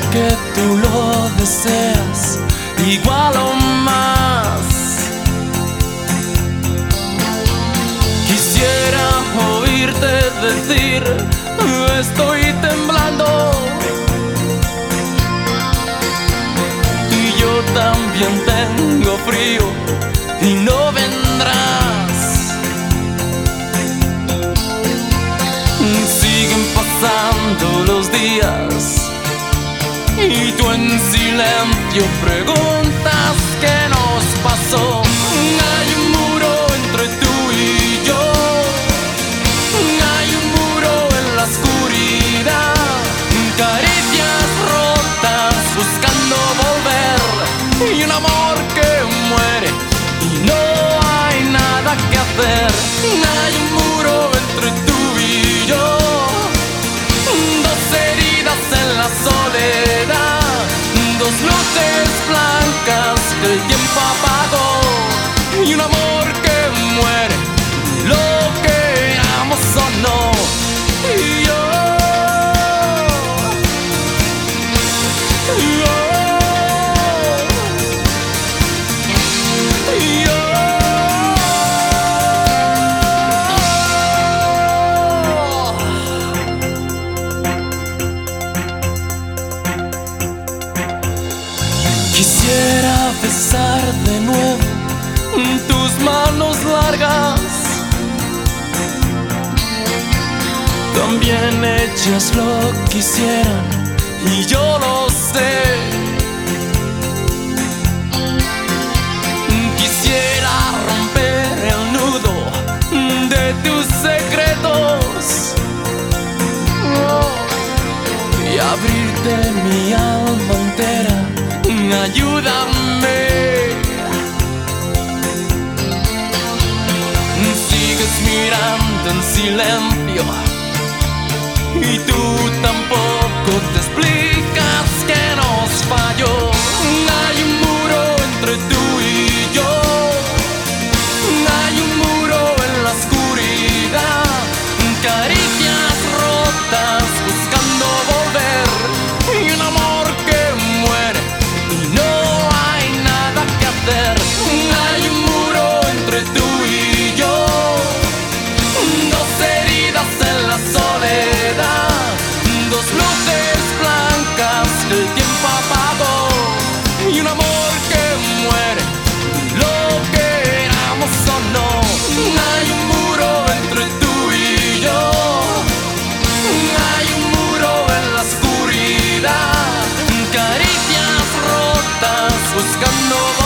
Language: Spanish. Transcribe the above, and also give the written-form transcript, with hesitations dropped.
que tú lo deseas igual o más. Quisiera oírte decir: estoy temblando. Y yo también tengo frío y no vendrás. Siguen pasando los días y tú en silencio preguntas qué nos pasó. Hay un muro entre tú y yo, hay un muro en la oscuridad, caricias rotas buscando volver, y un amor que muere y no hay nada que hacer. Hay un muro entre tú y yo, dos heridas en la soledad, dos luces blancas que el tiempo apagó, y un amor que muere, lo queramos o no. Y yo, quisiera besar de nuevo tus manos largas, también ellas lo quisieran y yo lo sé. Quisiera romper el nudo de tus secretos y abrirte mi alma entera. Ayúdame. Sigues mirando en silencio y tú tampoco te explicas que nos falló. Hay un muro entre tú y yo, hay un muro en la oscuridad, caricias rotas buscando volver, y un amor que muere y no hay nada que hacer. Hay un muro entre tú y yo, dos heridas en la soledad, dos luces blancas que el tiempo apagó, y un amor que muere, lo queramos o no. Hay un muro entre tú y yo, hay un muro en la oscuridad, caricias rotas buscando